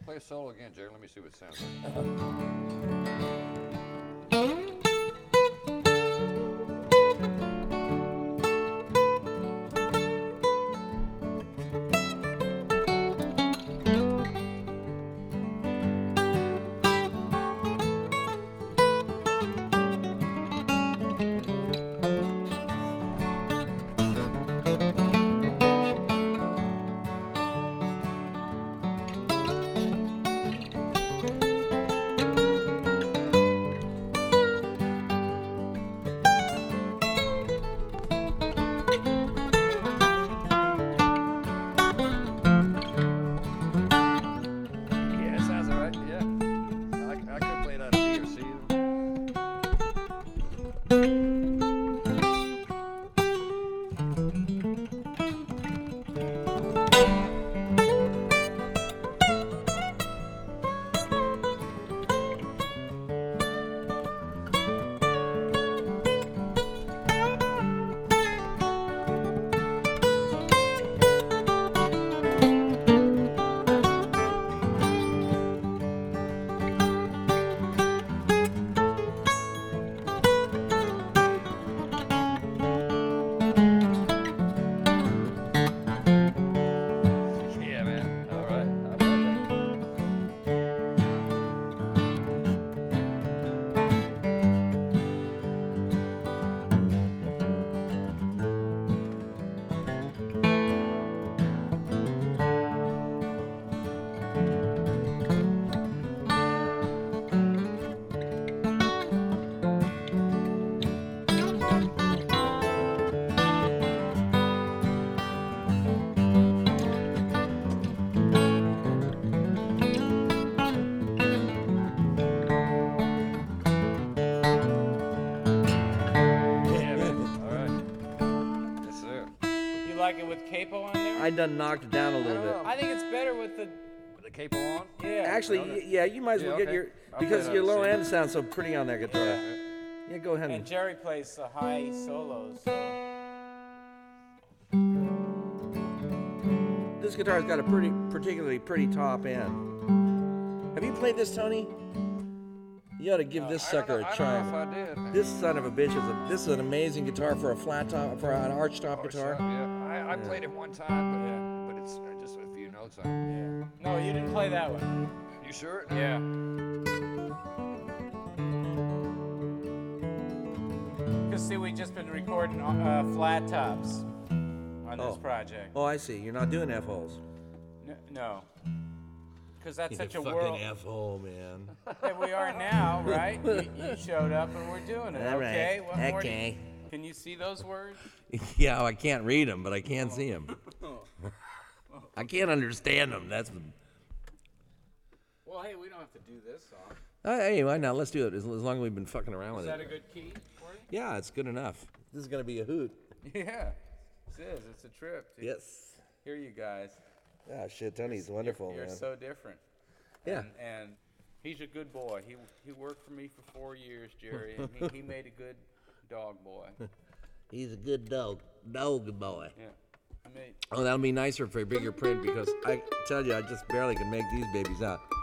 Play a solo again, Jerry. Let me see what it sounds like. Yeah, it sounds all right. Yeah. I could play that B or C. Yeah, man. All right. How about that? Yeah, man. All right. Yes, sir. You like it with capo on there? I done knocked it down a little bit. I think it's better with the. With the capo on? Yeah. Actually, yeah, you might as well Yeah, get okay. your I'll play because that your at low C. end sounds so pretty on that guitar. Yeah. Yeah, go ahead. And Jerry plays the high solos, so. This guitar's got a particularly pretty top end. Have you played this, Tony? You ought to give this sucker a I try. don't know if I did. This son of a bitch this is an amazing guitar for a flat top, for an arch top guitar. Yeah, I played it one time, but it's just a few notes on it. Yeah. No, you didn't play that one. You sure? Yeah. Because, see, we just been recording flat tops on this project. Oh, I see. You're not doing F holes. No. Because that's such a fucking world. F hole, man. That we are now, right? You showed up and we're doing it. All right. Okay. What more do you- Okay. Can you see those words? Yeah, I can't read them, but I can see them. I can't understand them. That's. Well, hey, we don't have to do this song. Hey, why not? Let's do it. As long as we've been fucking around Is with that it. a good key for you? Yeah, it's good enough. This is gonna be a hoot. Yeah. This is. It's a trip to Yes. hear you guys. Ah, shit, Tony's wonderful, You're man. so different. Yeah. And he's a good boy. He worked for me for 4 years, Jerry, and he made a good dog boy. He's a good dog boy. Yeah. I mean, Oh, that'll be nicer for a bigger print because I tell you, I just barely can make these babies out.